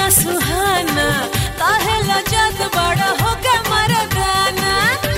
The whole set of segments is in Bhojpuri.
कतना सुहाना काहे लजत बड़ा हो के मरदाना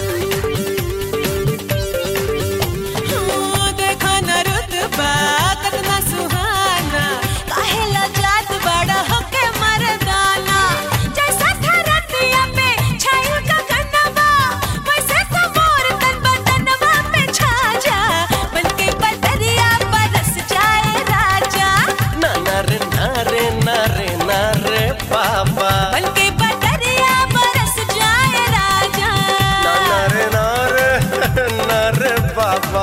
देखो न रुतबा कतना सुहाना काहे लजत बड़ा हो के मरदाना जैसा धरतिया पे छायल का गन्नवा वैसे तो मोर तन बदनवा पे छा जा बनके बदरिया बरस जाए राजा ना रे ना रे ना रे ना रे बाबा बनके बदरिया बरस जाए राजा ना रे ना रे ना रे बाबा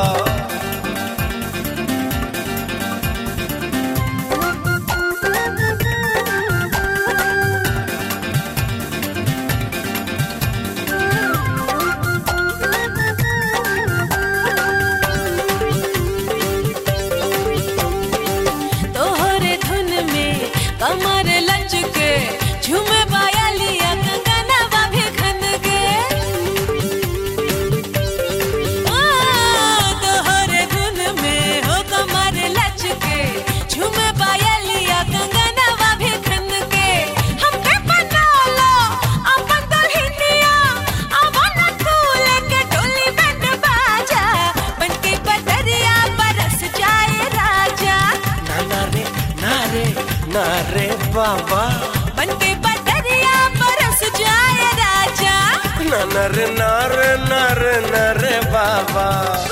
तोहरे धुन में कमर लचके झूमे बायलिया कंगनवा भी खन के तोहरे धुन में हो कमर लचके झूमे बायलिया कंगनवा भी खन के हमके बना लो अपन दुल्हनिया अवन तू लेके डोली बैंड बाजा बनके बदरिया बरस जाए राजा ना रे ना रे ना रे बाबा बनके बदरिया बरस जाए राजा ना रे ना रे ना रे ना रे बाबा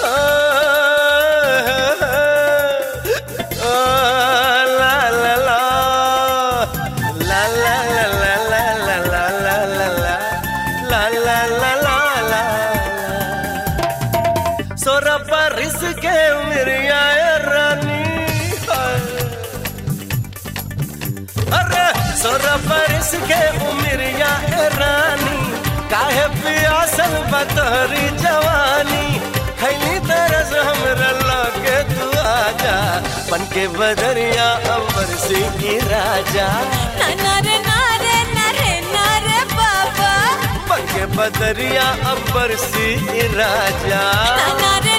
ला ला ला ला ला ला ला ला ला ला ला ला ला ला ला ला सोरा बारिश के उमरिया रानी अरे सोरा बारिश के उमरिया रानी काहे पियासल बतहरी जवानी खैली तरस हमरा लगे तू आजा बनके बदरिया अंबर से की राजा ना रे ना रे ना रे ना रे बाबा बनके बदरिया अंबर से की राजा ना रे